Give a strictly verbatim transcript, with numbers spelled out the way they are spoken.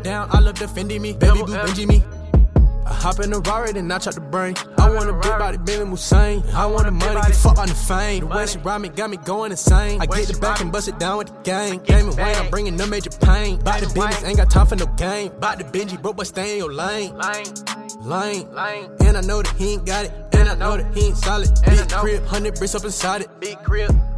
top down, I love defending me. Baby boo, Benji me. I hop in the Rari, then I chop the brain. I want a big body, baby Musain. I want the money, get fucked on the fame. The way she ride me got me going insane. I get the back and bust it down with the gang. Game and Wayne, I'm bringing no major pain. Bout the business, ain't got time for no game. Bout the Benji, bro, but stay in your lane. Lane, and I know that he ain't got it. And I know that he ain't solid. Big crib, hundred bricks up inside it. Big crib.